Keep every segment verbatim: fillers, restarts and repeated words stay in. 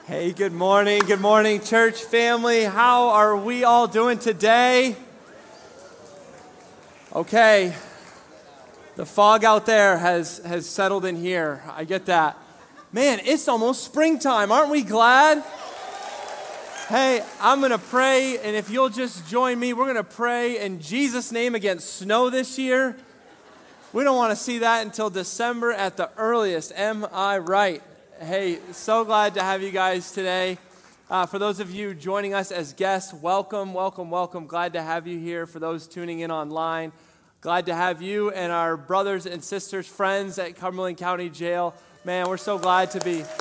Hey, good morning. Good morning, church family. How are we all doing today? Okay. The fog out there has, has settled in here. I get that. Man, it's almost springtime. Aren't we glad? Hey, I'm going to pray, and if you'll just join me, we're going to pray in Jesus' name against snow this year. We don't want to see that until December at the earliest. Am I right? Hey, so glad to have you guys today. Uh, for those of you joining us as guests, welcome, welcome, welcome. Glad to have you here. For those tuning in online, glad to have you and our brothers and sisters, friends at Cumberland County Jail. Man, we're so glad to be.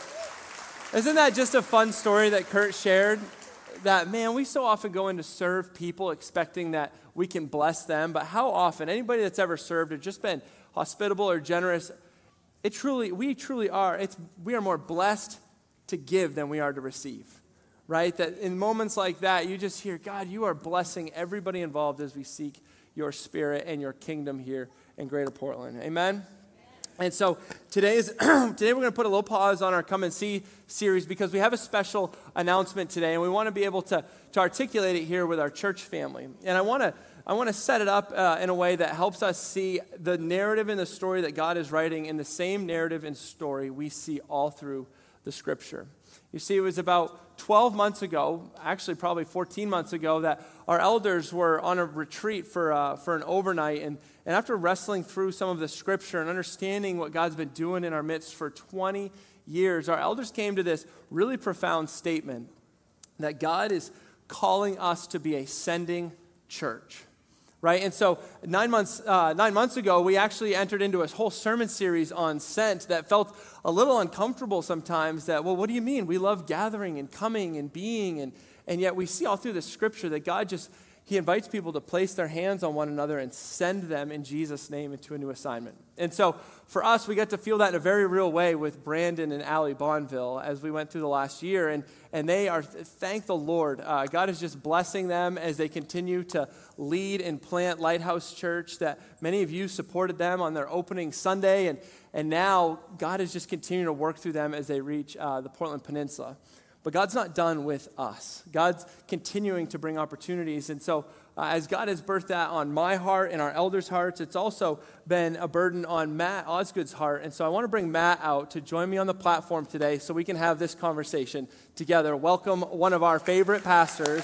Isn't that just a fun story that Kurt shared? That, man, we so often go in to serve people expecting that we can bless them, but how often, anybody that's ever served or just been hospitable or generous, It truly, we truly are, it's, we are more blessed to give than we are to receive, right? That in moments like that, you just hear, God, you are blessing everybody involved as we seek your spirit and your kingdom here in Greater Portland. Amen? And so today is today we're going to put a little pause on our Come and See series because we have a special announcement today, and we want to be able to, to articulate it here with our church family. And I want to I want to set it up uh, in a way that helps us see the narrative and the story that God is writing in the same narrative and story we see all through the Scripture. You see, it was about twelve months ago, actually probably fourteen months ago, that our elders were on a retreat for uh, for an overnight. And, and after wrestling through some of the Scripture and understanding what God's been doing in our midst for twenty years, our elders came to this really profound statement that God is calling us to be a sending church. Right, and so nine months uh, nine months ago, we actually entered into a whole sermon series on sent that felt a little uncomfortable sometimes. That, well, what do you mean? We love gathering and coming and being, and and yet we see all through the Scripture that God just He invites people to place their hands on one another and send them in Jesus' name into a new assignment. And so for us, we got to feel that in a very real way with Brandon and Allie Bonville as we went through the last year. And, and they are, thank the Lord, uh, God is just blessing them as they continue to lead and plant Lighthouse Church, that many of you supported them on their opening Sunday. And, and now God is just continuing to work through them as they reach uh, the Portland Peninsula. But God's not done with us. God's continuing to bring opportunities. And so uh, as God has birthed that on my heart and our elders' hearts, it's also been a burden on Matt Osgood's heart. And so I want to bring Matt out to join me on the platform today so we can have this conversation together. Welcome one of our favorite pastors,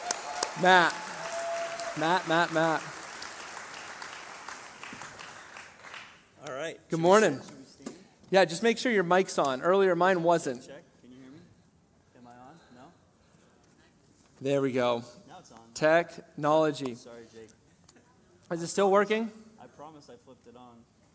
Matt. Matt, Matt, Matt. All right. Good morning. Yeah, just make sure your mic's on. Earlier mine wasn't. Check. There we go. Now it's on. Technology. Sorry, Jake. Is it still working? I promise I flipped it on.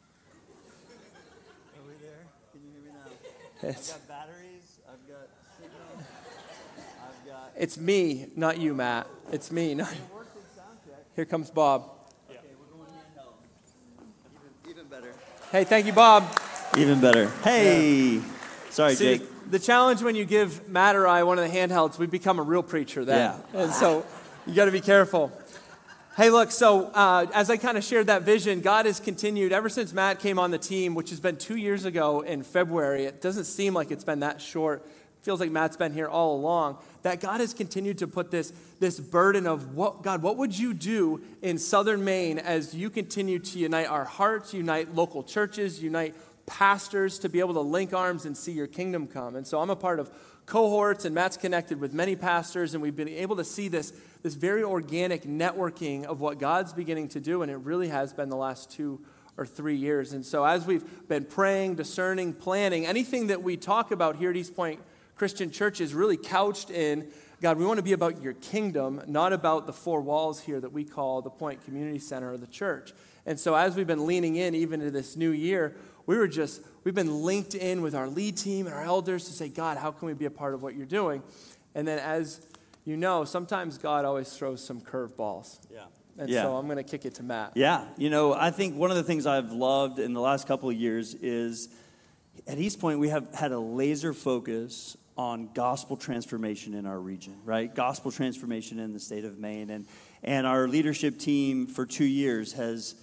Are we there? Can you hear me now? It's, I've got batteries. I've got signal. I've got... it's me, not you, Matt. It's me. Not... It worked in sound check. Here comes Bob. Yeah. Okay, we're going handheld. Even, even better. Hey, thank you, Bob. Even better. Hey. Yeah. Sorry, See, Jake. The challenge when you give Matt or I one of the handhelds, we become a real preacher then. Yeah. And so you got to be careful. Hey, look, so uh, as I kind of shared that vision, God has continued ever since Matt came on the team, which has been two years ago in February. It doesn't seem like it's been that short. It feels like Matt's been here all along. That God has continued to put this, this burden of, what God, what would you do in Southern Maine as you continue to unite our hearts, unite local churches, unite pastors to be able to link arms and see your kingdom come. And so I'm a part of cohorts, and Matt's connected with many pastors, and we've been able to see this, this very organic networking of what God's beginning to do, and it really has been the last two or three years. And so as we've been praying, discerning, planning, anything that we talk about here at East Point Christian Church is really couched in, God, we want to be about your kingdom, not about the four walls here that we call the Point Community Center or the church. And so as we've been leaning in even to this new year, we were just, we've been linked in with our lead team and our elders to say, God, how can we be a part of what you're doing? And then as you know, sometimes God always throws some curveballs. Yeah. And yeah. so I'm going to kick it to Matt. Yeah. You know, I think one of the things I've loved in the last couple of years is at East Point, we have had a laser focus on gospel transformation in our region, right? Gospel transformation in the state of Maine. And, and our leadership team for two years has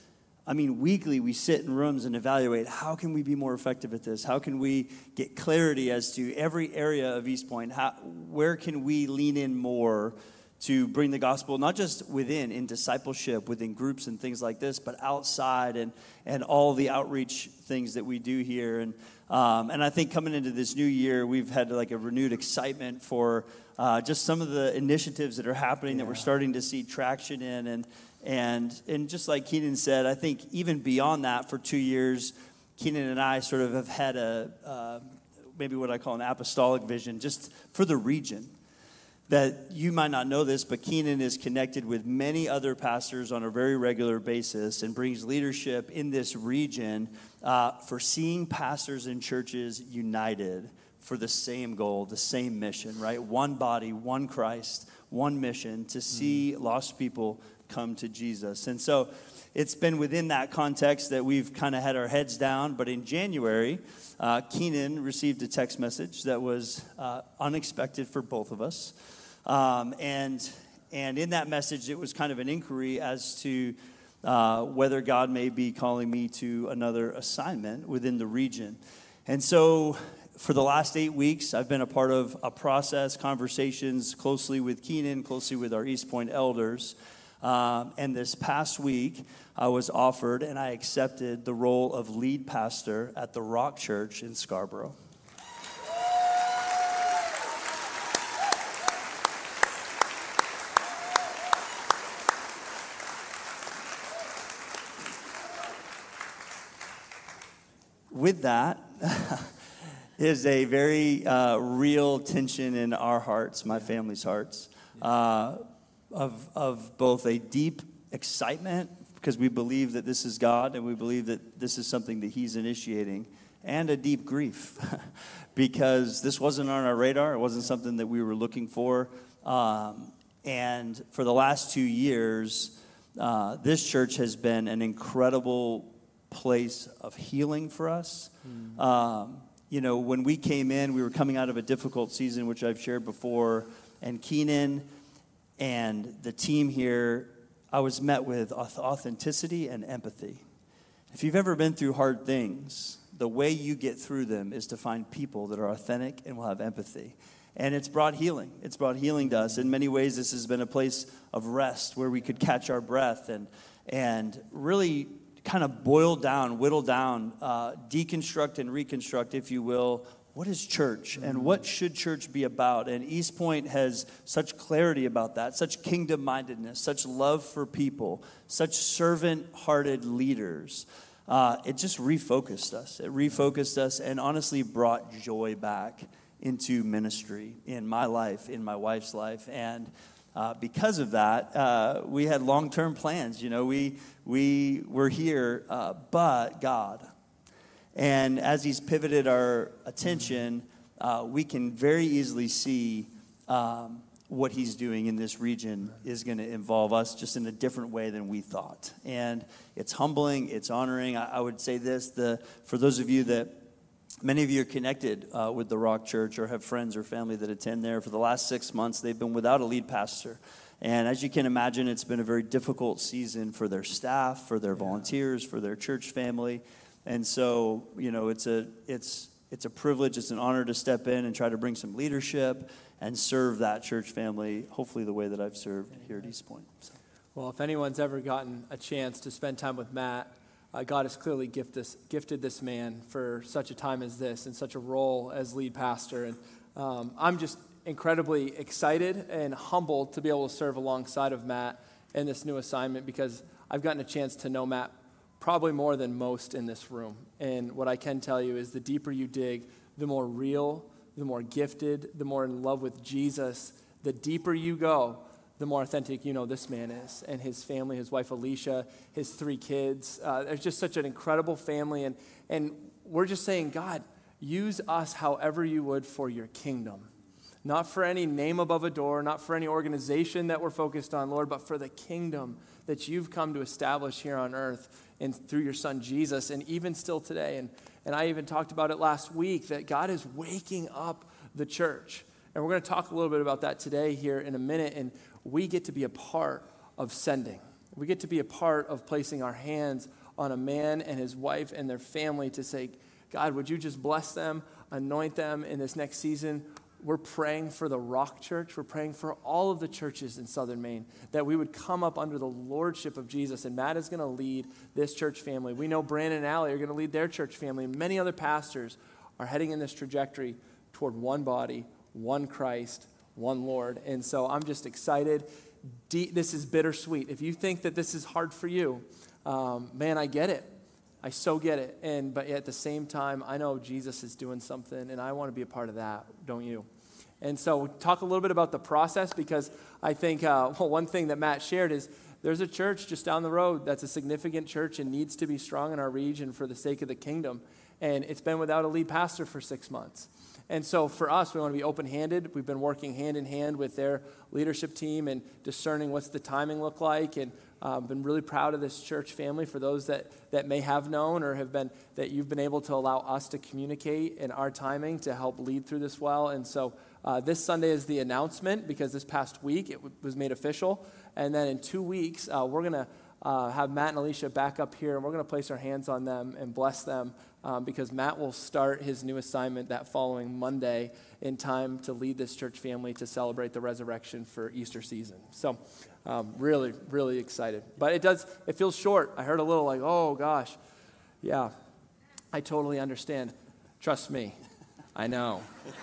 I mean, weekly we sit in rooms and evaluate, how can we be more effective at this? How can we get clarity as to every area of East Point? How, where can we lean in more to bring the gospel, not just within, in discipleship, within groups and things like this, but outside and, and all the outreach things that we do here. And um, and I think coming into this new year, we've had like a renewed excitement for uh, just some of the initiatives that are happening yeah. that we're starting to see traction in. And And and just like Keenan said, I think even beyond that, for two years, Keenan and I sort of have had a, uh, maybe what I call an apostolic vision, just for the region. That you might not know this, but Keenan is connected with many other pastors on a very regular basis and brings leadership in this region uh, for seeing pastors and churches united for the same goal, the same mission, right? One body, one Christ, one mission, to see mm. lost people come to Jesus. And so it's been within that context that we've kind of had our heads down. But in January, uh, Keenan received a text message that was uh, unexpected for both of us. Um, and and in that message, it was kind of an inquiry as to uh, whether God may be calling me to another assignment within the region. And so for the last eight weeks, I've been a part of a process, conversations closely with Keenan, closely with our East Point elders. Um, and this past week, I was offered and I accepted the role of lead pastor at the Rock Church in Scarborough. With that is a very uh, real tension in our hearts, my family's hearts. Uh, Of, of both a deep excitement, because we believe that this is God and we believe that this is something that he's initiating, and a deep grief, because this wasn't on our radar. It wasn't something that we were looking for. Um, and for the last two years, uh, this church has been an incredible place of healing for us. Mm. Um, you know, when we came in, we were coming out of a difficult season, which I've shared before, and Keenan and the team here, I was met with authenticity and empathy. If you've ever been through hard things, the way you get through them is to find people that are authentic and will have empathy. And it's brought healing. It's brought healing to us. In many ways, this has been a place of rest where we could catch our breath and and really kind of boil down, whittle down, uh, deconstruct and reconstruct, if you will, what is church and what should church be about? And East Point has such clarity about that, such kingdom-mindedness, such love for people, such servant-hearted leaders. Uh, it just refocused us. It refocused us and honestly brought joy back into ministry in my life, in my wife's life. And uh, because of that, uh, we had long-term plans. You know, we, we were here, uh, but God. And as he's pivoted our attention, uh, we can very easily see um, what he's doing in this region is going to involve us just in a different way than we thought. And it's humbling, it's honoring. I, I would say this, the for those of you that, many of you are connected uh, with the Rock Church or have friends or family that attend there. For the last six months, they've been without a lead pastor. And as you can imagine, it's been a very difficult season for their staff, for their volunteers, for their church family. And so, you know, it's a it's it's a privilege, it's an honor to step in and try to bring some leadership and serve that church family, hopefully the way that I've served here at East Point. So. Well, if anyone's ever gotten a chance to spend time with Matt, uh, God has clearly gift this, gifted this man for such a time as this and such a role as lead pastor. And um, I'm just incredibly excited and humbled to be able to serve alongside of Matt in this new assignment, because I've gotten a chance to know Matt probably more than most in this room. And what I can tell you is the deeper you dig, the more real, the more gifted, the more in love with Jesus, the deeper you go, the more authentic you know this man is, and his family, his wife Alicia, his three kids. Uh, there's just such an incredible family, and and we're just saying, God, use us however you would for your kingdom. Not for any name above a door, not for any organization that we're focused on, Lord, but for the kingdom that you've come to establish here on earth and through your son Jesus, and even still today. And, and I even talked about it last week, that God is waking up the church. And we're going to talk a little bit about that today here in a minute, and we get to be a part of sending. We get to be a part of placing our hands on a man and his wife and their family to say, God, would you just bless them, anoint them in this next season? We're praying for the Rock Church. We're praying for all of the churches in Southern Maine, that we would come up under the lordship of Jesus. And Matt is going to lead this church family. We know Brandon and Allie are going to lead their church family. And many other pastors are heading in this trajectory toward one body, one Christ, one Lord. And so I'm just excited. De- this is bittersweet. If you think that this is hard for you, um, man, I get it. I so get it. And but at the same time, I know Jesus is doing something, and I want to be a part of that, don't you? And so talk a little bit about the process, because I think uh, well, one thing that Matt shared is there's a church just down the road that's a significant church and needs to be strong in our region for the sake of the kingdom. And it's been without a lead pastor for six months. And so for us, we want to be open-handed. We've been working hand in hand with their leadership team and discerning what's the timing look like. And I've uh, been really proud of this church family. For those that, that may have known or have been, that you've been able to allow us to communicate in our timing to help lead through this well. And so uh, this Sunday is the announcement, because this past week it w- was made official. And then in two weeks, uh, we're going to uh, have Matt and Alicia back up here, and we're going to place our hands on them and bless them. Um, because Matt will start his new assignment that following Monday in time to lead this church family to celebrate the resurrection for Easter season. So um, really, really excited. But it does, it feels short. I heard a little like, oh gosh, yeah, I totally understand. Trust me, I know.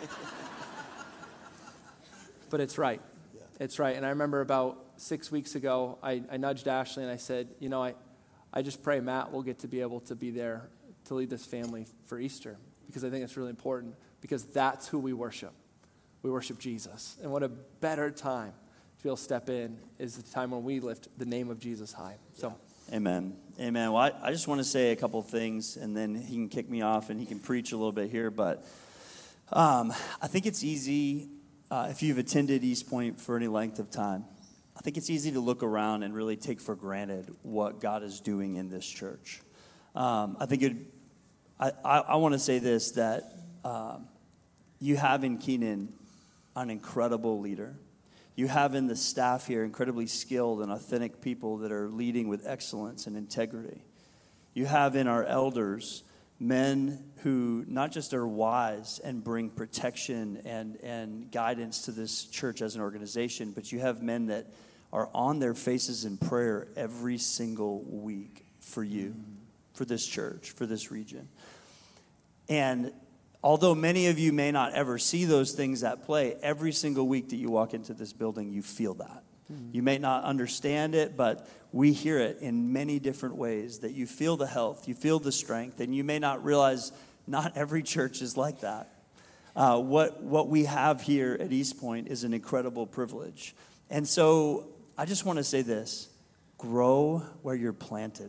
But it's right. It's right. And I remember about six weeks ago, I, I nudged Ashley and I said, you know, I, I just pray Matt will get to be able to be there to lead this family for Easter, because I think it's really important, because that's who we worship. We worship Jesus. And what a better time to be able to step in is the time when we lift the name of Jesus high. So, Amen. Amen. Well, I, I just want to say a couple of things, and then he can kick me off and he can preach a little bit here. But um, I think it's easy, uh, if you've attended East Point for any length of time, I think it's easy to look around and really take for granted what God is doing in this church. Um, I think it, I, I, I want to say this, that um, you have in Keenan an incredible leader. You have in the staff here incredibly skilled and authentic people that are leading with excellence and integrity. You have in our elders men who not just are wise and bring protection and, and guidance to this church as an organization, but you have men that are on their faces in prayer every single week for you, for this church, for this region. And although many of you may not ever see those things at play, every single week that you walk into this building, you feel that. Mm-hmm. You may not understand it, but we hear it in many different ways, that you feel the health, you feel the strength, and you may not realize not every church is like that. Uh, what, what we have here at East Point is an incredible privilege. And so I just want to say this: grow where you're planted.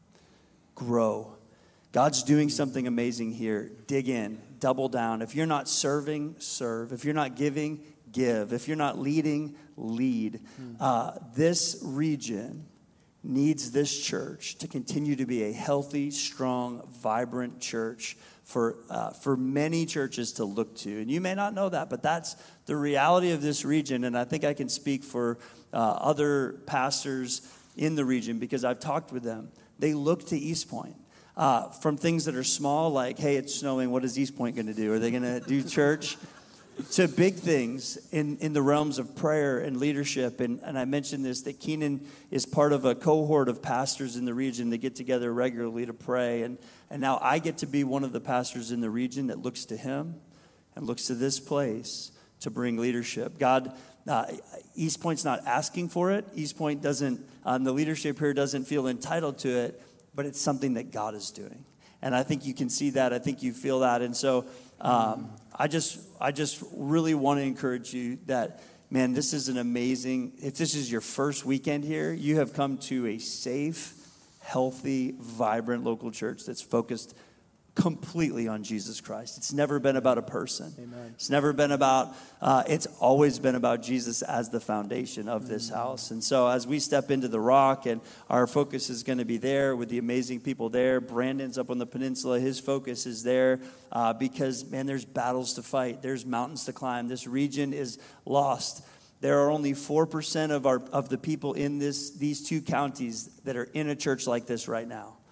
Grow. God's doing something amazing here. Dig in, double down. If you're not serving, serve. If you're not giving, give. If you're not leading, lead. Uh, this region needs this church to continue to be a healthy, strong, vibrant church for uh, for many churches to look to. And you may not know that, but that's the reality of this region. And I think I can speak for uh, other pastors in the region, because I've talked with them. They look to East Point. Uh, from things that are small, like, hey, it's snowing, what is East Point going to do? Are they going to do church? To big things in, in the realms of prayer and leadership. And, and I mentioned this, that Keenan is part of a cohort of pastors in the region that get together regularly to pray. And, and now I get to be one of the pastors in the region that looks to him and looks to this place to bring leadership. God, uh, East Point's not asking for it. East Point doesn't, um, the leadership here doesn't feel entitled to it. But it's something that God is doing. And I think you can see that. I think you feel that. And so um, I just I just really want to encourage you that, man, this is an amazing, if this is your first weekend here, you have come to a safe, healthy, vibrant local church that's focused completely on Jesus Christ. It's never been about a person. Amen. It's never been about, uh, it's always been about Jesus as the foundation of this mm-hmm. house. And so as we step into the Rock, and our focus is going to be there with the amazing people there. Brandon's up on the peninsula. His focus is there uh, because, man, there's battles to fight. There's mountains to climb. This region is lost. There are only four percent of our of the people in this these two counties that are in a church like this right now.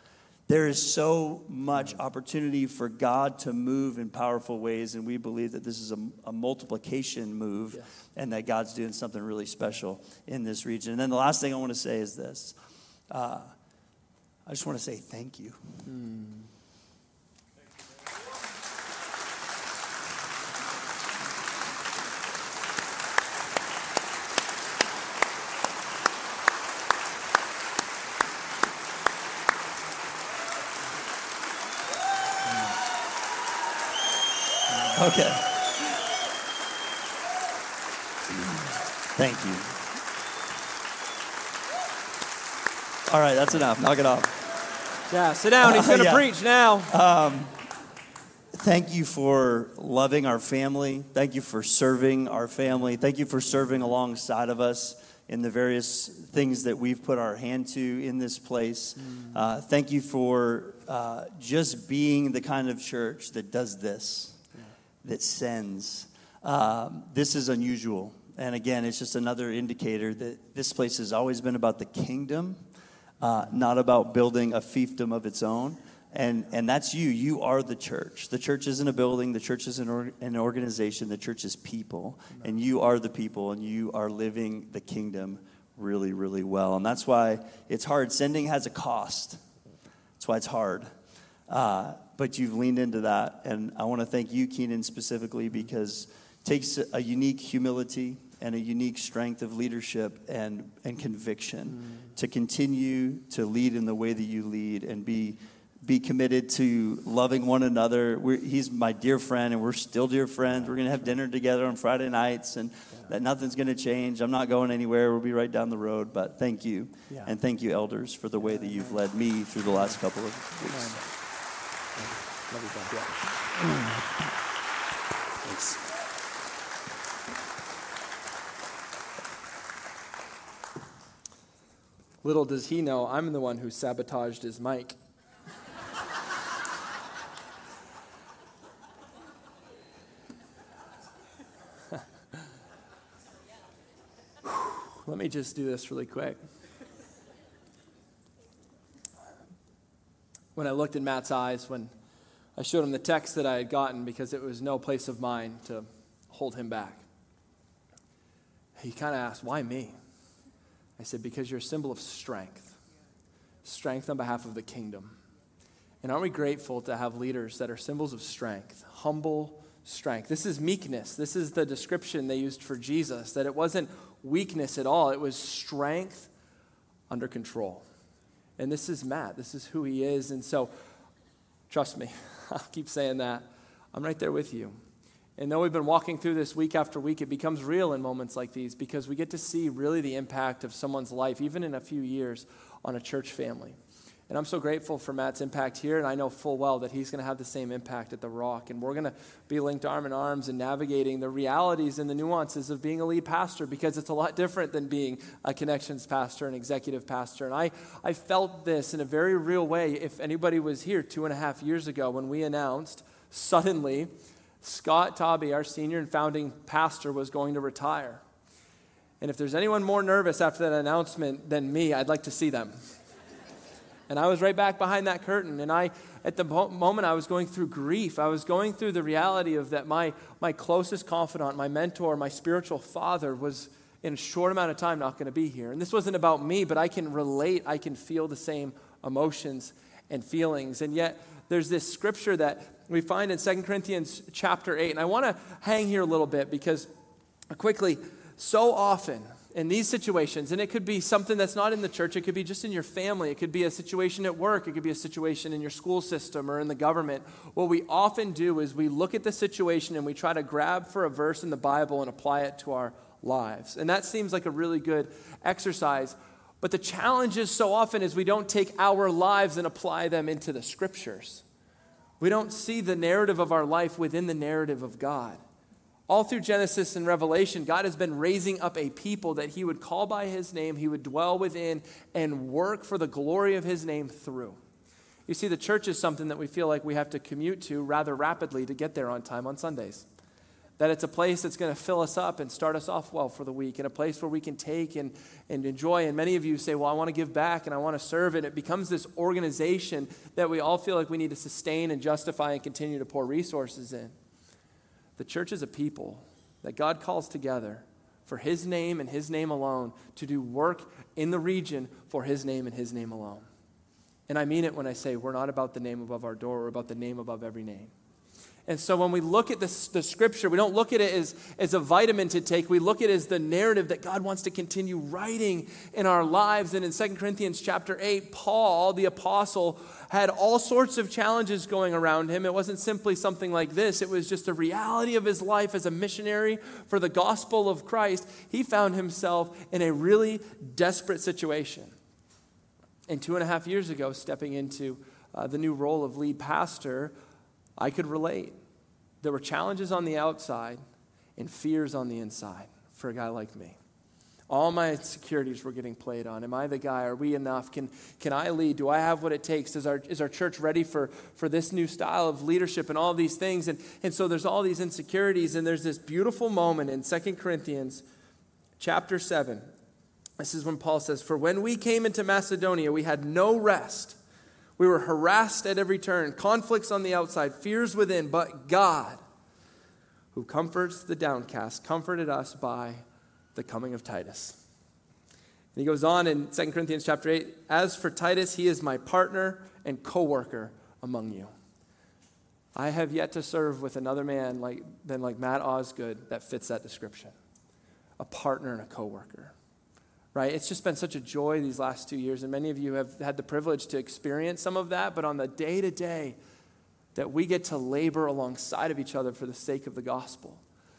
there is so much opportunity for God to move in powerful ways, and we believe that this is a, a multiplication move, yes. and that God's doing something really special in this region. And then the last thing I want to say is this. Uh, I just want to say thank you. Mm. Okay. Thank you. All right, that's enough. Knock it off. Yeah, sit down. He's going to uh, yeah. preach now. Um, thank you for loving our family. Thank you for serving our family. Thank you for serving alongside of us in the various things that we've put our hand to in this place. Mm. Uh, thank you for uh, just being the kind of church that does this. That sends. Um, this is unusual. And again, it's just another indicator that this place has always been about the kingdom, uh, not about building a fiefdom of its own. And and that's you. You are the church. The church isn't a building. The church is an, or, an organization. The church is people. And you are the people, and you are living the kingdom really, really well. And that's why it's hard. Sending has a cost. That's why it's hard. Uh, but you've leaned into that. And I want to thank you, Keenan, specifically, because it takes a unique humility and a unique strength of leadership and, and conviction mm. to continue to lead in the way that you lead and be be committed to loving one another. We're, he's my dear friend, and we're still dear friends. We're going to have dinner together on Friday nights, and yeah. that nothing's going to change. I'm not going anywhere. We'll be right down the road. But thank you. Yeah. And thank you, elders, for the way that you've led me through the last couple of weeks. Love you, yeah. Thanks. Little does he know, I'm the one who sabotaged his mic. Let me just do this really quick. When I looked in Matt's eyes, when I showed him the text that I had gotten, because it was no place of mine to hold him back, he kind of asked, why me? I said, because you're a symbol of strength. Strength on behalf of the kingdom. And aren't we grateful to have leaders that are symbols of strength, humble strength? This is meekness. This is the description they used for Jesus, that it wasn't weakness at all. It was strength under control. And this is Matt. This is who he is. And so, trust me, I'll keep saying that. I'm right there with you. And though we've been walking through this week after week, it becomes real in moments like these because we get to see really the impact of someone's life, even in a few years, on a church family. And I'm so grateful for Matt's impact here, and I know full well that he's going to have the same impact at The Rock. And we're going to be linked arm in arms and navigating the realities and the nuances of being a lead pastor, because it's a lot different than being a connections pastor, an executive pastor. And I, I felt this in a very real way. If anybody was here two and a half years ago when we announced suddenly Scott Tobby, our senior and founding pastor, was going to retire. And if there's anyone more nervous after that announcement than me, I'd like to see them. And I was right back behind that curtain. And I, at the moment, I was going through grief. I was going through the reality of that my, my closest confidant, my mentor, my spiritual father was in a short amount of time not going to be here. And this wasn't about me, but I can relate. I can feel the same emotions and feelings. And yet there's this scripture that we find in Second Corinthians chapter eight. And I want to hang here a little bit because quickly, so often in these situations, and it could be something that's not in the church, it could be just in your family, it could be a situation at work, it could be a situation in your school system or in the government. What we often do is we look at the situation and we try to grab for a verse in the Bible and apply it to our lives. And that seems like a really good exercise. But the challenge is so often is we don't take our lives and apply them into the scriptures. We don't see the narrative of our life within the narrative of God. All through Genesis and Revelation, God has been raising up a people that he would call by his name, he would dwell within, and work for the glory of his name through. You see, the church is something that we feel like we have to commute to rather rapidly to get there on time on Sundays. that it's a place that's going to fill us up and start us off well for the week, and a place where we can take and, and enjoy. And many of you say, well, I want to give back and I want to serve. And it becomes this organization that we all feel like we need to sustain and justify and continue to pour resources in. The church is a people that God calls together for his name and his name alone to do work in the region for his name and his name alone. And I mean it when I say we're not about the name above our door, we're about the name above every name. And so when we look at this, the scripture, we don't look at it as, as a vitamin to take. We look at it as the narrative that God wants to continue writing in our lives. And in Second Corinthians chapter eight, Paul, the apostle, had all sorts of challenges going around him. It wasn't simply something like this. It was just a reality of his life as a missionary for the gospel of Christ. He found himself in a really desperate situation. And two and a half years ago, stepping into uh, the new role of lead pastor, I could relate. There were challenges on the outside and fears on the inside for a guy like me. All my insecurities were getting played on. Am I the guy? Are we enough? Can can I lead? Do I have what it takes? Is our, is our church ready for, for this new style of leadership and all these things? And, and so there's all these insecurities, and there's this beautiful moment in Second Corinthians chapter seven. This is when Paul says, for when we came into Macedonia, we had no rest. We were harassed at every turn, conflicts on the outside, fears within, but God, who comforts the downcast, comforted us by the coming of Titus. And he goes on in Second Corinthians chapter eight, as for Titus, he is my partner and co-worker among you. I have yet to serve with another man like than like Matt Osgood that fits that description. A partner and a co-worker. Right? It's just been such a joy these last two years, and many of you have had the privilege to experience some of that, but on the day-to-day that we get to labor alongside of each other for the sake of the gospel.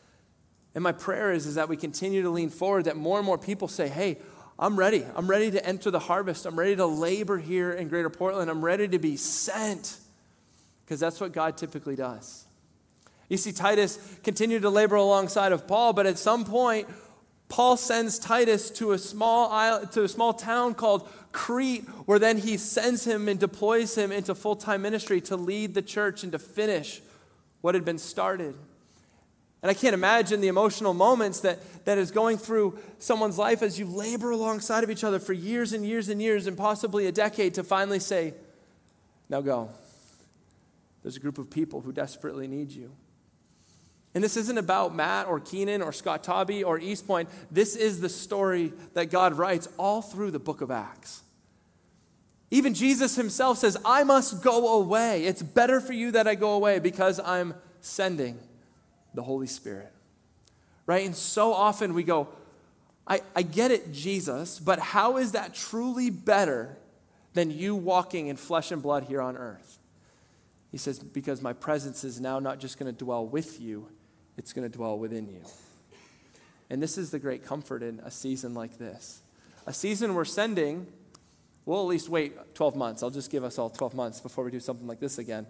And my prayer is, is that we continue to lean forward, that more and more people say, hey, I'm ready. I'm ready to enter the harvest. I'm ready to labor here in Greater Portland. I'm ready to be sent, because that's what God typically does. You see, Titus continued to labor alongside of Paul, but at some point, Paul sends Titus to a small island, to a small town called Crete, where then he sends him and deploys him into full-time ministry to lead the church and to finish what had been started. And I can't imagine the emotional moments that, that is going through someone's life as you labor alongside of each other for years and years and years and possibly a decade to finally say, now go. There's a group of people who desperately need you. And this isn't about Matt or Keenan or Scott Tobby or East Point. This is the story that God writes all through the book of Acts. Even Jesus himself says, I must go away. It's better for you that I go away because I'm sending the Holy Spirit. Right? And so often we go, I, I get it, Jesus, but how is that truly better than you walking in flesh and blood here on earth? He says, because my presence is now not just going to dwell with you, it's going to dwell within you. And this is the great comfort in a season like this. A season we're sending, we'll at least wait twelve months. I'll just give us all twelve months before we do something like this again.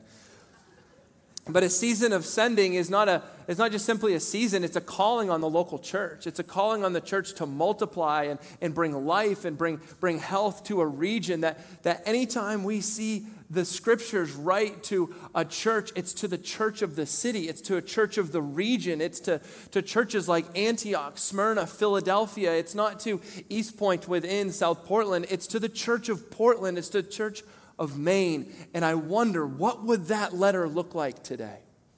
But a season of sending is not a it's not just simply a season, it's a calling on the local church. It's a calling on the church to multiply and, and bring life and bring, bring health to a region that, that anytime we see the scriptures write to a church, it's to the church of the city, it's to a church of the region, it's to, to churches like Antioch, Smyrna, Philadelphia. It's not to East Point within South Portland, it's to the church of Portland, it's to the church of Maine. And I wonder, what would that letter look like today?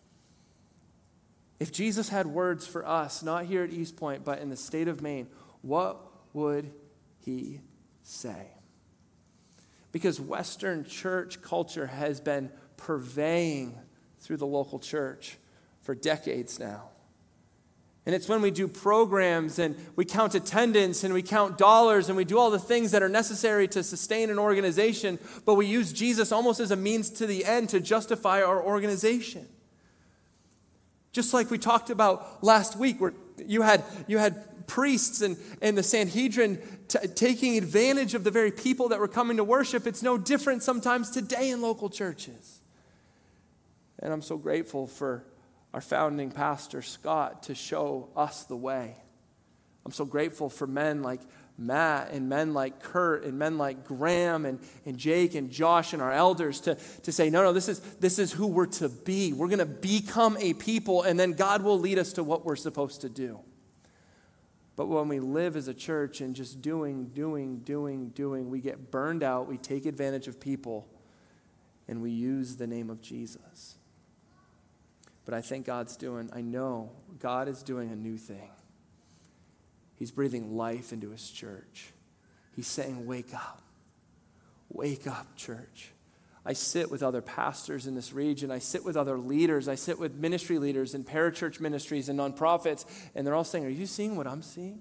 If Jesus had words for us, not here at East Point, but in the state of Maine, what would he say? Because Western church culture has been purveying through the local church for decades now. And it's when we do programs and we count attendance and we count dollars and we do all the things that are necessary to sustain an organization, but we use Jesus almost as a means to the end to justify our organization. Just like we talked about last week, where you had you had priests and, and the Sanhedrin t- taking advantage of the very people that were coming to worship. It's no different sometimes today in local churches. And I'm so grateful for our founding pastor, Scott, to show us the way. I'm so grateful for men like Matt and men like Kurt and men like Graham and, and Jake and Josh and our elders to, to say, no, no, this is, this is who we're to be. We're going to become a people, and then God will lead us to what we're supposed to do. But when we live as a church and just doing, doing, doing, doing, we get burned out, we take advantage of people, and we use the name of Jesus. But I think God's doing, I know God is doing a new thing. He's breathing life into his church. He's saying, wake up. Wake up, church. I sit with other pastors in this region. I sit with other leaders. I sit with ministry leaders and parachurch ministries and nonprofits, and they're all saying, are you seeing what I'm seeing?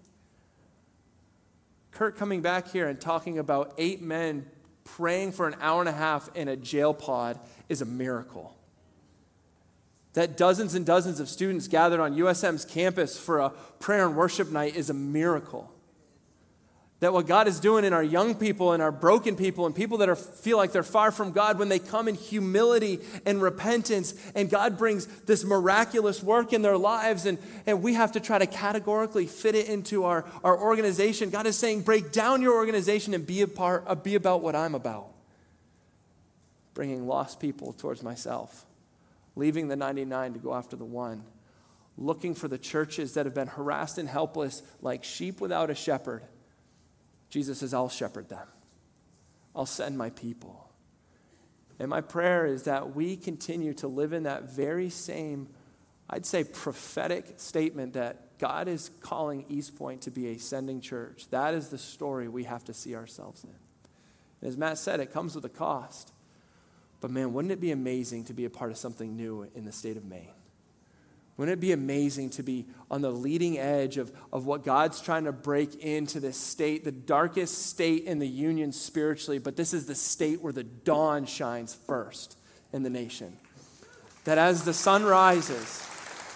Kurt coming back here and talking about eight men praying for an hour and a half in a jail pod is a miracle. That dozens and dozens of students gathered on U S M's campus for a prayer and worship night is a miracle. That what God is doing in our young people and our broken people and people that are, feel like they're far from God, when they come in humility and repentance, and God brings this miraculous work in their lives, and, and we have to try to categorically fit it into our, our organization. God is saying, break down your organization and be, a part, uh, be about what I'm about. Bringing lost people towards myself. Leaving the ninety-nine to go after the one. Looking for the churches that have been harassed and helpless like sheep without a shepherd. Jesus says, I'll shepherd them. I'll send my people. And my prayer is that we continue to live in that very same, I'd say, prophetic statement that God is calling East Point to be a sending church. That is the story we have to see ourselves in. And as Matt said, it comes with a cost. But man, wouldn't it be amazing to be a part of something new in the state of Maine? Wouldn't it be amazing to be on the leading edge of, of what God's trying to break into this state, the darkest state in the union spiritually, but this is the state where the dawn shines first in the nation. That as the sun rises,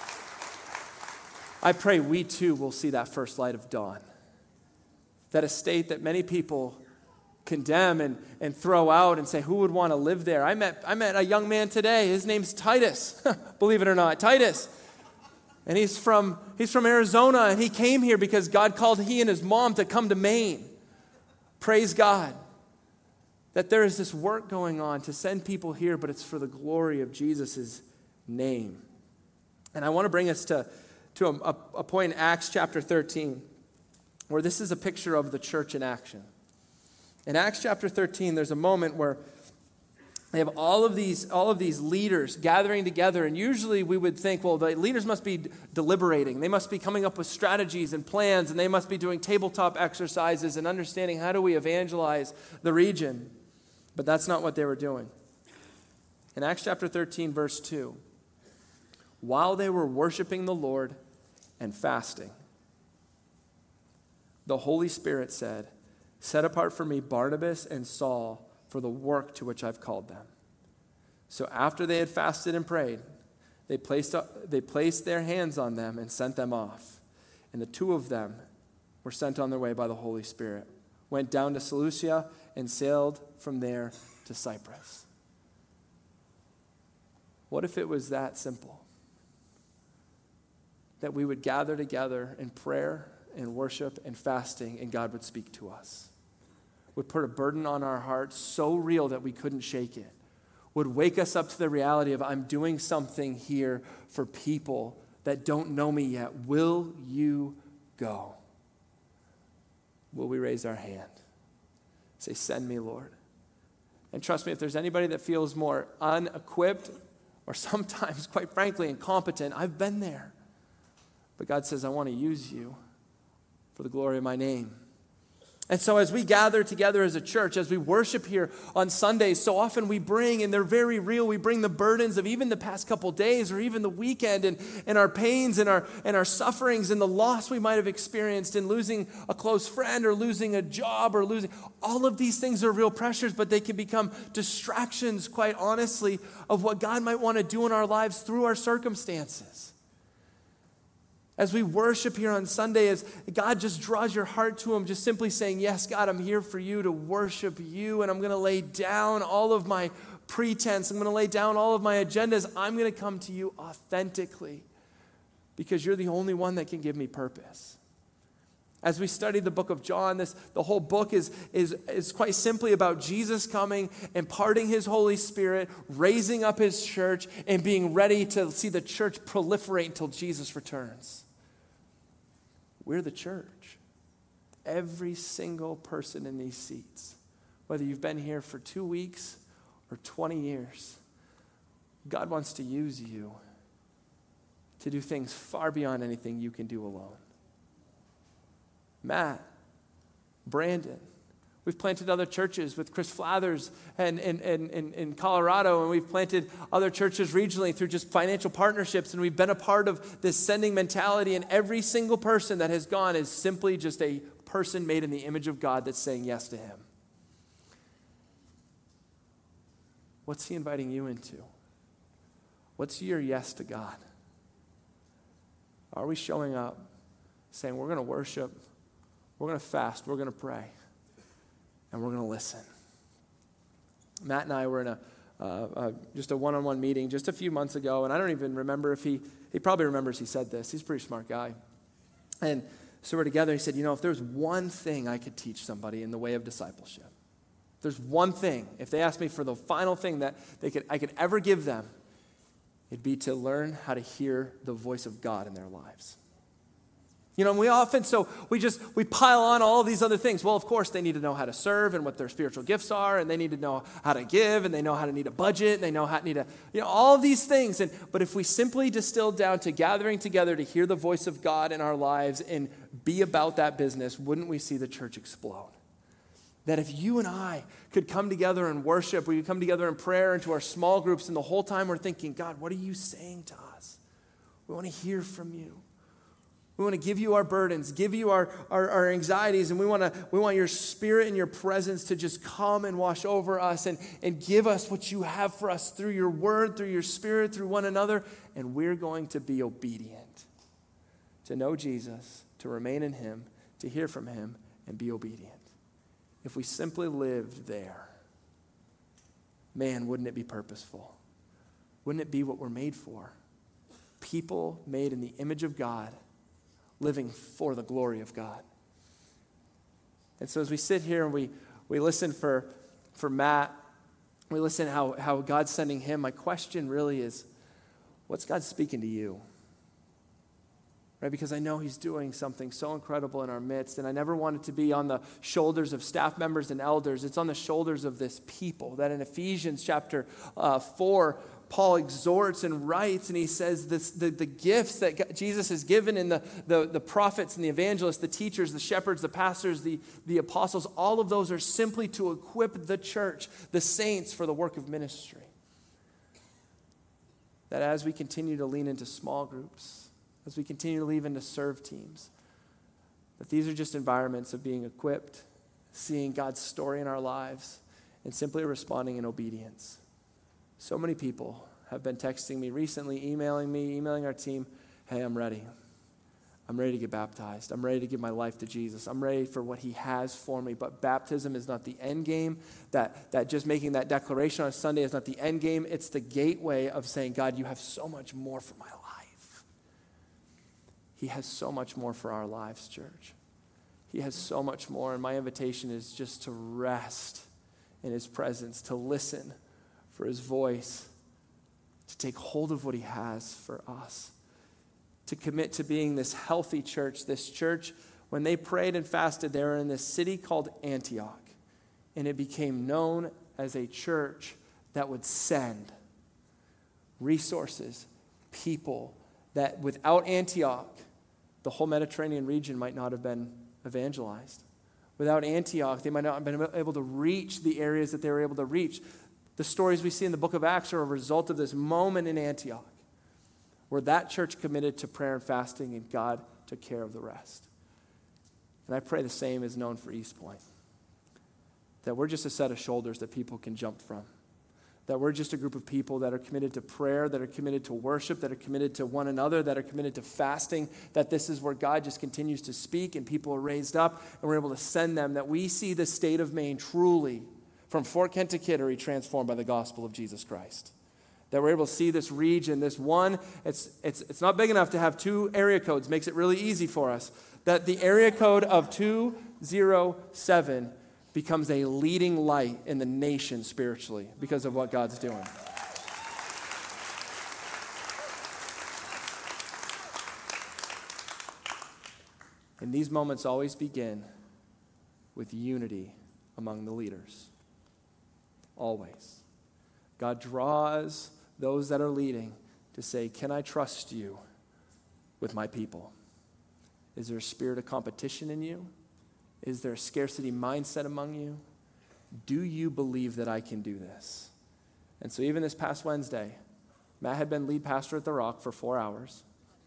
I pray we too will see that first light of dawn. That a state that many people condemn and, and throw out and say, who would want to live there? I met, I met a young man today. His name's Titus, believe it or not, Titus. And he's from, he's from Arizona, and he came here because God called he and his mom to come to Maine. Praise God. That there is this work going on to send people here, but it's for the glory of Jesus' name. And I want to bring us to, to a, a point in Acts chapter thirteen, where this is a picture of the church in action. In Acts chapter thirteen, there's a moment where they have all of these all of these leaders gathering together, and usually we would think, well, the leaders must be deliberating. They must be coming up with strategies and plans, and they must be doing tabletop exercises and understanding how do we evangelize the region. But that's not what they were doing. In Acts chapter thirteen, verse two, while they were worshiping the Lord and fasting, the Holy Spirit said, set apart for me Barnabas and Saul for the work to which I've called them. So after they had fasted and prayed, they placed, they placed their hands on them and sent them off. And the two of them were sent on their way by the Holy Spirit, went down to Seleucia and sailed from there to Cyprus. What if it was that simple? That we would gather together in prayer and worship and fasting, and God would speak to us. Would put a burden on our hearts so real that we couldn't shake it. Would wake us up to the reality of, I'm doing something here for people that don't know me yet. Will you go? Will we raise our hand? Say, send me, Lord. And trust me, if there's anybody that feels more unequipped or sometimes, quite frankly, incompetent, I've been there. But God says, I want to use you for the glory of my name. And so as we gather together as a church, as we worship here on Sundays, so often we bring, and they're very real, we bring the burdens of even the past couple days or even the weekend, and, and our pains and our, and our sufferings and the loss we might have experienced in losing a close friend or losing a job or losing, all of these things are real pressures, but they can become distractions, quite honestly, of what God might want to do in our lives through our circumstances. As we worship here on Sunday, as God just draws your heart to him, just simply saying, yes, God, I'm here for you to worship you, and I'm going to lay down all of my pretense. I'm going to lay down all of my agendas. I'm going to come to you authentically because you're the only one that can give me purpose. As we study the book of John, this the whole book is, is, is quite simply about Jesus coming, imparting his Holy Spirit, raising up his church, and being ready to see the church proliferate until Jesus returns. We're the church. Every single person in these seats, whether you've been here for two weeks or twenty years, God wants to use you to do things far beyond anything you can do alone. Matt, Brandon, we've planted other churches with Chris Flathers and in, in, in, in Colorado, and we've planted other churches regionally through just financial partnerships, and we've been a part of this sending mentality, and every single person that has gone is simply just a person made in the image of God that's saying yes to him. What's he inviting you into? What's your yes to God? Are we showing up saying we're going to worship, we're going to fast, we're going to pray, and we're going to listen? Matt and I were in a uh, uh, just a one-on-one meeting just a few months ago, and I don't even remember if he, he probably remembers he said this. He's a pretty smart guy. And so we're together, he said, you know, if there's one thing I could teach somebody in the way of discipleship, if there's one thing, if they asked me for the final thing that they could I could ever give them, it'd be to learn how to hear the voice of God in their lives. You know, and we often, so we just, we pile on all these other things. Well, of course, they need to know how to serve and what their spiritual gifts are, and they need to know how to give, and they know how to need a budget, and they know how to need a, you know, all of these things. And but if we simply distill down to gathering together to hear the voice of God in our lives and be about that business, wouldn't we see the church explode? That if you and I could come together and worship, we could come together in prayer into our small groups, and the whole time we're thinking, God, what are you saying to us? We want to hear from you. We want to give you our burdens, give you our, our, our anxieties, and we want to we want your spirit and your presence to just come and wash over us and, and give us what you have for us through your word, through your spirit, through one another, and we're going to be obedient to know Jesus, to remain in him, to hear from him, and be obedient. If we simply lived there, man, wouldn't it be purposeful? Wouldn't it be what we're made for? People made in the image of God, living for the glory of God. And so as we sit here and we, we listen for, for Matt, we listen how, how God's sending him, my question really is, what's God speaking to you? Right? Because I know he's doing something so incredible in our midst, and I never want it to be on the shoulders of staff members and elders. It's on the shoulders of this people, that in Ephesians chapter uh, four, Paul exhorts and writes, and he says this, the, the gifts that God, Jesus has given in the, the, the prophets and the evangelists, the teachers, the shepherds, the pastors, the, the apostles, all of those are simply to equip the church, the saints, for the work of ministry. That as we continue to lean into small groups, as we continue to lean into serve teams, that these are just environments of being equipped, seeing God's story in our lives, and simply responding in obedience. So many people have been texting me recently, emailing me, emailing our team, hey, I'm ready. I'm ready to get baptized. I'm ready to give my life to Jesus. I'm ready for what he has for me. But baptism is not the end game. That, that just making that declaration on Sunday is not the end game. It's the gateway of saying, God, you have so much more for my life. He has so much more for our lives, church. He has so much more. And my invitation is just to rest in his presence, to listen for his voice, to take hold of what he has for us, to commit to being this healthy church. This church, when they prayed and fasted, they were in this city called Antioch, and it became known as a church that would send resources, people, that without Antioch, the whole Mediterranean region might not have been evangelized. Without Antioch, they might not have been able to reach the areas that they were able to reach. The stories we see in the book of Acts are a result of this moment in Antioch where that church committed to prayer and fasting, and God took care of the rest. And I pray the same is known for East Point, that we're just a set of shoulders that people can jump from, that we're just a group of people that are committed to prayer, that are committed to worship, that are committed to one another, that are committed to fasting, that this is where God just continues to speak and people are raised up and we're able to send them, that we see the state of Maine truly from Fort Kent to Kittery transformed by the gospel of Jesus Christ. That we're able to see this region, this one, it's, it's, it's not big enough to have two area codes, makes it really easy for us. That the area code of two oh seven becomes a leading light in the nation spiritually because of what God's doing. And these moments always begin with unity among the leaders. Always. God draws those that are leading to say, can I trust you with my people? Is there a spirit of competition in you? Is there a scarcity mindset among you? Do you believe that I can do this? And so even this past Wednesday, Matt had been lead pastor at The Rock for four hours.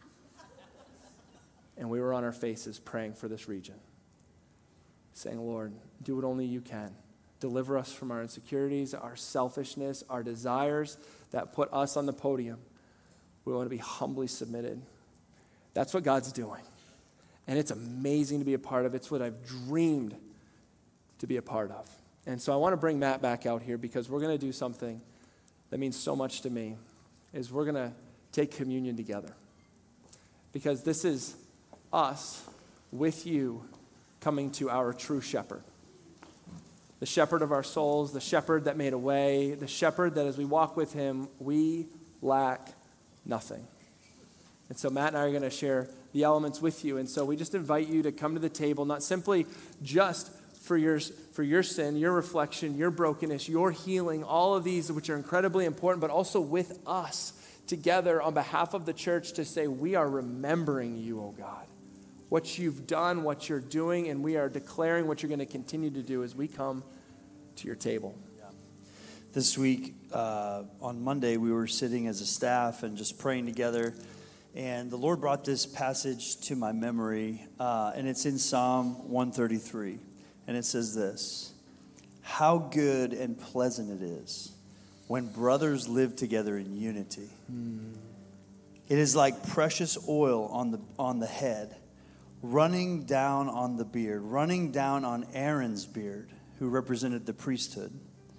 And we were on our faces praying for this region, saying, Lord, do what only you can. Deliver us from our insecurities, our selfishness, our desires that put us on the podium. We want to be humbly submitted. That's what God's doing. And it's amazing to be a part of. It's what I've dreamed to be a part of. And so I want to bring Matt back out here because we're going to do something that means so much to me, is we're going to take communion together. Because this is us with you coming to our true shepherd. The shepherd of our souls, the shepherd that made a way, the shepherd that as we walk with him, we lack nothing. And so Matt and I are going to share the elements with you. And so we just invite you to come to the table, not simply just for your, for your sin, your reflection, your brokenness, your healing, all of these which are incredibly important, but also with us together on behalf of the church to say, we are remembering you, oh God. What you've done, what you're doing, and we are declaring what you're going to continue to do as we come to your table. Yeah. This week, uh, on Monday, we were sitting as a staff and just praying together, and the Lord brought this passage to my memory, uh, and it's in Psalm one thirty-three, and it says this: how good and pleasant it is when brothers live together in unity. Mm. It is like precious oil on the on the head, running down on the beard, running down on Aaron's beard, who represented the priesthood,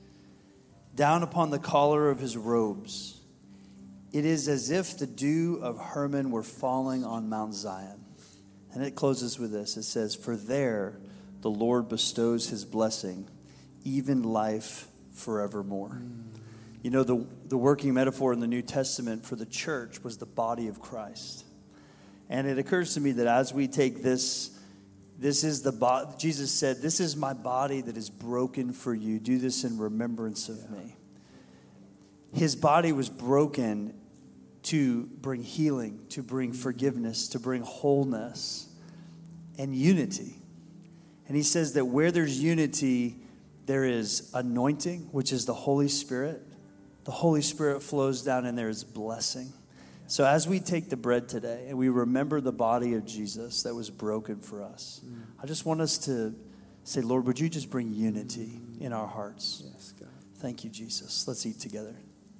down upon the collar of his robes. It is as if the dew of Hermon were falling on Mount Zion. And it closes with this. It says, for there the Lord bestows his blessing, even life forevermore. Mm. You know, the, the working metaphor in the New Testament for the church was the body of Christ. And it occurs to me that as we take this, this is the body, Jesus said, this is my body that is broken for you. Do this in remembrance of yeah. me. His body was broken to bring healing, to bring forgiveness, to bring wholeness and unity. And he says that where there's unity, there is anointing, which is the Holy Spirit. The Holy Spirit flows down and there is blessing. So as we take the bread today and we remember the body of Jesus that was broken for us, mm. I just want us to say, Lord, would you just bring unity in our hearts? Yes, God. Thank you, Jesus. Let's eat together.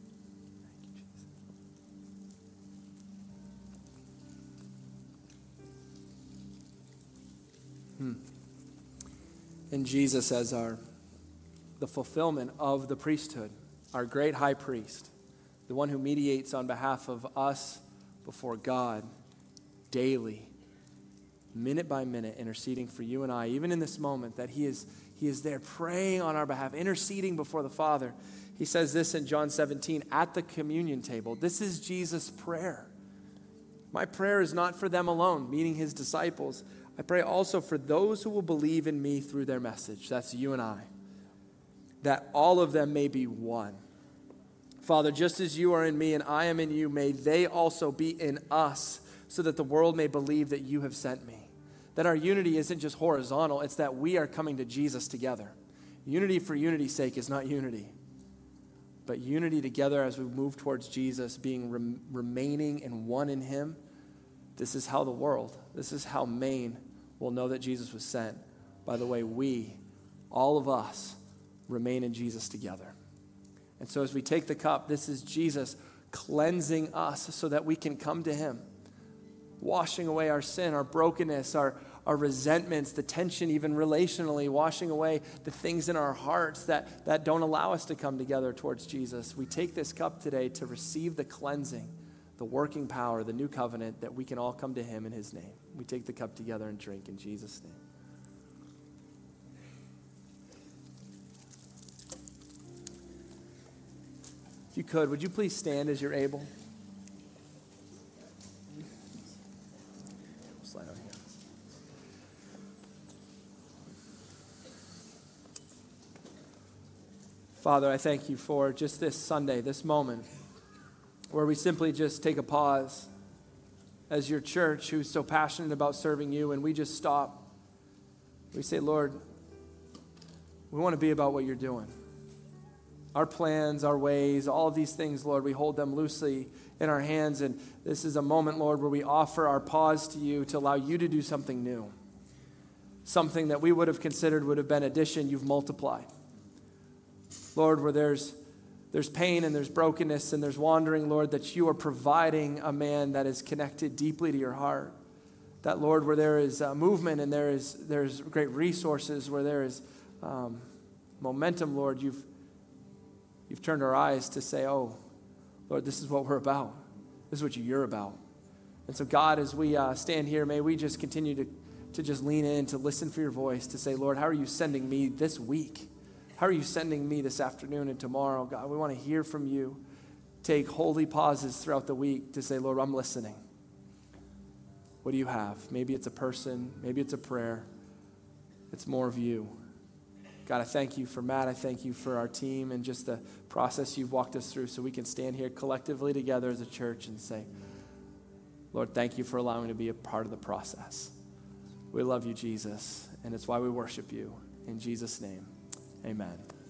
Hmm. And Jesus as our the fulfillment of the priesthood, our great high priest, the one who mediates on behalf of us before God daily, minute by minute, interceding for you and I, even in this moment that he is he is there praying on our behalf, interceding before the Father. He says this in John seventeen at the communion table. This is Jesus' prayer. My prayer is not for them alone, meaning his disciples. I pray also for those who will believe in me through their message. That's you and I. That all of them may be one. Father, just as you are in me and I am in you, may they also be in us, so that the world may believe that you have sent me. That our unity isn't just horizontal, it's that we are coming to Jesus together. Unity for unity's sake is not unity. But unity together as we move towards Jesus, being rem- remaining in one in him. This is how the world, this is how Maine will know that Jesus was sent, by the way we, all of us, remain in Jesus together. And so as we take the cup, this is Jesus cleansing us so that we can come to him, washing away our sin, our brokenness, our, our resentments, the tension even relationally, washing away the things in our hearts that, that don't allow us to come together towards Jesus. We take this cup today to receive the cleansing, the working power, the new covenant, that we can all come to him in his name. We take the cup together and drink in Jesus' name. If you could, would you please stand as you're able? Slide over here. Father, I thank you for just this Sunday, this moment, where we simply just take a pause as your church who's so passionate about serving you, and we just stop. We say, Lord, we want to be about what you're doing. Our plans, our ways, all of these things, Lord, we hold them loosely in our hands. And this is a moment, Lord, where we offer our pause to you to allow you to do something new. Something that we would have considered would have been addition, you've multiplied. Lord, where there's, there's pain and there's brokenness and there's wandering, Lord, that you are providing a man that is connected deeply to your heart. That, Lord, where there is uh, movement and there is there's great resources, where there is um, momentum, Lord, you've You've turned our eyes to say, oh, Lord, this is what we're about. This is what you're about. And so, God, as we uh, stand here, may we just continue to, to just lean in, to listen for your voice, to say, Lord, how are you sending me this week? How are you sending me this afternoon and tomorrow? God, we want to hear from you. Take holy pauses throughout the week to say, Lord, I'm listening. What do you have? Maybe it's a person. Maybe it's a prayer. It's more of you. God, I thank you for Matt. I thank you for our team and just the process you've walked us through so we can stand here collectively together as a church and say, Lord, thank you for allowing me to be a part of the process. We love you, Jesus, and it's why we worship you. In Jesus' name, amen.